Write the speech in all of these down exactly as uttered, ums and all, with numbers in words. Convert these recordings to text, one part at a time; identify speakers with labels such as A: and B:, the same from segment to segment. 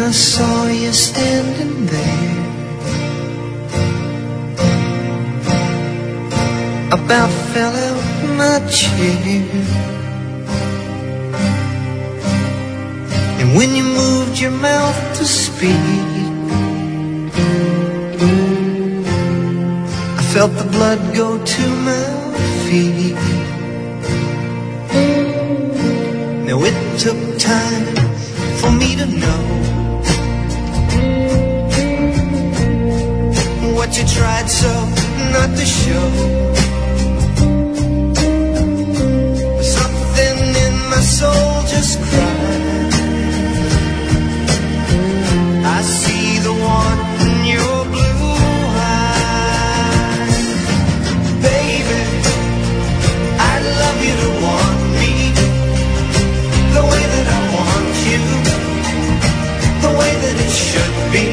A: I saw you standing there, about fell out my chair. And when you moved your mouth to speak, I felt the blood go to my feet. Now it took time for me to know what you tried so not to show. Something in my soul just cried. I see the one in your blue eyes. Baby, I'd love you to want me the way that I want you, the way that it should be.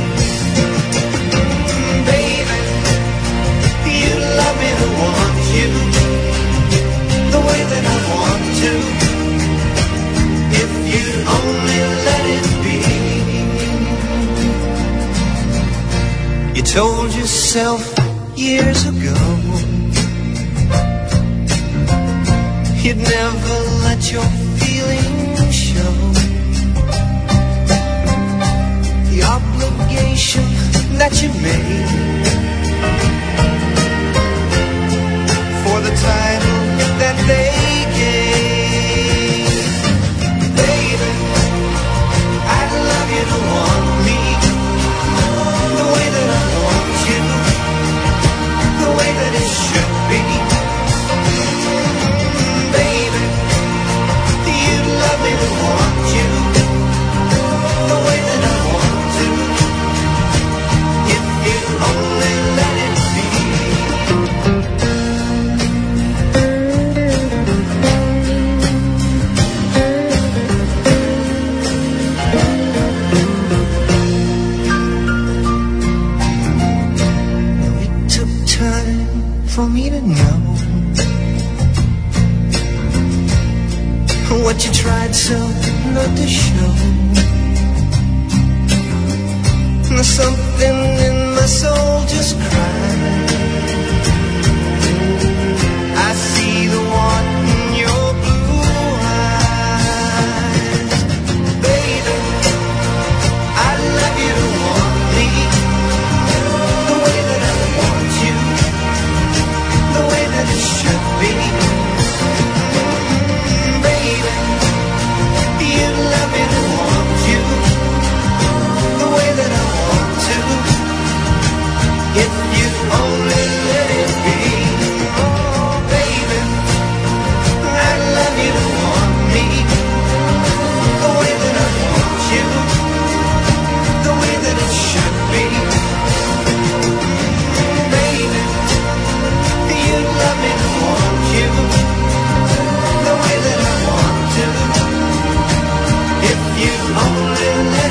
A: Baby, you'd love me to want you the way that I want to, if you'd only let it be. You told yourself years ago you'd never let your feelings show. The obligation that you made for the title that they gave. Baby, I'd love you to want me the way that I want you, the way that it should be. Baby, you'd love me to want you the way that I want to, if you only let it be. It took time for me to know what you tried so not to show. Something in my soul just cried. I see the one in your blue eyes. Baby, I'd love you to want me the way that I want you, the way that it should be. Baby, you'd love me to want you the way that I want to, if you only let it be. Oh, baby, I'd love you to want me the way that I want you, the way that it should be. Baby, you'd love me to want you the way that I want to, if you only let